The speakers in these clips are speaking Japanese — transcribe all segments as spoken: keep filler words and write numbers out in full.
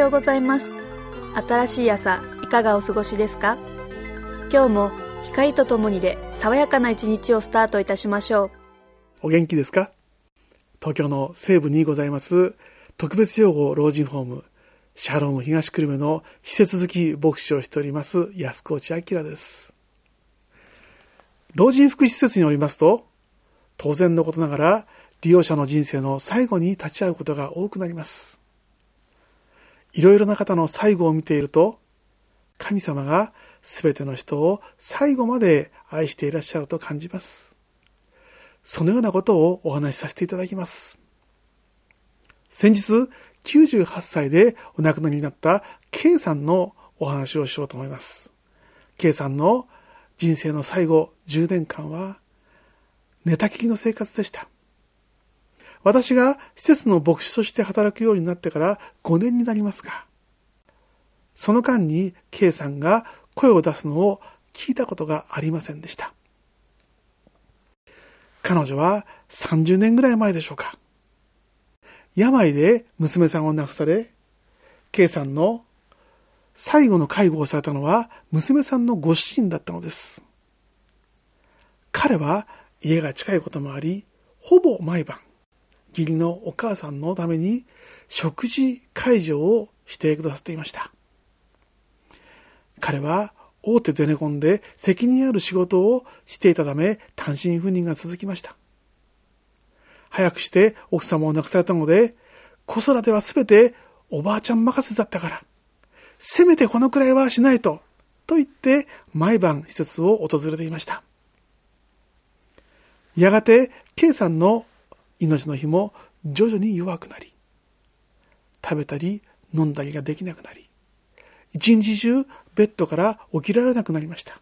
ようございます。新しい朝いかがお過ごしですか？今日も光とともにで爽やかな一日をスタートいたしましょう。 お元気ですか？東京の西部にございます特別養護老人ホームシャローム東久留米の施設付き牧師をしております安河内明です。老人福祉施設におりますと、当然のことながら利用者の人生の最後に立ち会うことが多くなります。いろいろな方の最後を見ていると、神様がすべての人を最後まで愛していらっしゃると感じます。そのようなことをお話しさせていただきます。先日きゅうじゅうはっさいでお亡くなりになった K さんのお話をしようと思います。 K さんの人生の最後じゅうねんかんは寝たきりの生活でした。私が施設の牧師として働くようになってからごねんになりますが、その間に K さんが声を出すのを聞いたことがありませんでした。彼女はさんじゅうねんぐらい前でしょうか、病で娘さんを亡くされ、 K さんの最後の介護をされたのは娘さんのご主人だったのです。彼は家が近いこともあり、ほぼ毎晩義理のお母さんのために食事介助をしてくださっていました。彼は大手ゼネコンで責任ある仕事をしていたため、単身赴任が続きました。早くして奥様を亡くされたので、子育てはすべておばあちゃん任せだったから、せめてこのくらいはしないと、と言って毎晩施設を訪れていました。やがて K さんの命の日も徐々に弱くなり、食べたり飲んだりができなくなり、一日中ベッドから起きられなくなりました。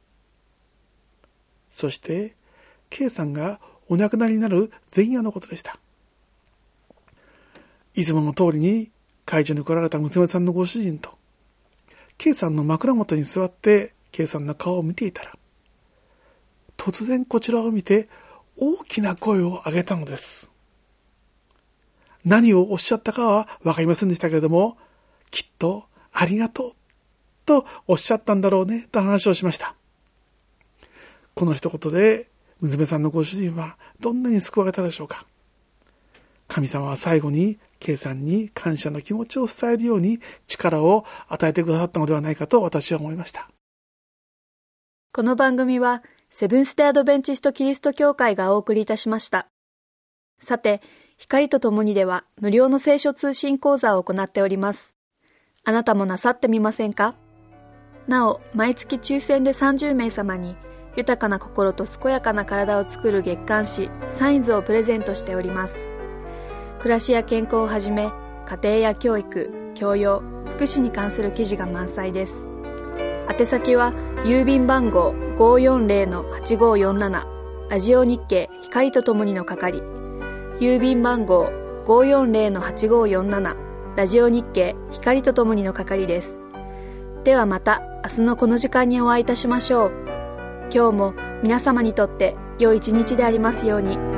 そして K さんがお亡くなりになる前夜のことでした。いつもの通りに介助に来られた娘さんのご主人と K さんの枕元に座って K さんの顔を見ていたら、突然こちらを見て大きな声を上げたのです。何をおっしゃったかはわかりませんでしたけれども、きっとありがとうとおっしゃったんだろうねと話をしました。この一言で娘さんのご主人はどんなに救われたでしょうか。神様は最後に K さんに感謝の気持ちを伝えるように力を与えてくださったのではないかと私は思いました。 この番組はセブンス・デ・アドベンチスト・キリスト教会がお送りいたしました。さて、光とともにでは無料の聖書通信講座を行っております。あなたもなさってみませんか？なお、毎月抽選でさんじゅうめいさまに豊かな心と健やかな体を作る月刊誌サインズをプレゼントしております。暮らしや健康をはじめ、家庭や教育、教養、福祉に関する記事が満載です。宛先は郵便番号 ごーよんぜろのはちごーよんなな ラジオ日経光とともにの係、郵便番号 ごーよんぜろのはちごーよんなな ラジオ日経光とともにの係です。ではまた明日のこの時間にお会いいたしましょう。今日も皆様にとって良い一日でありますように。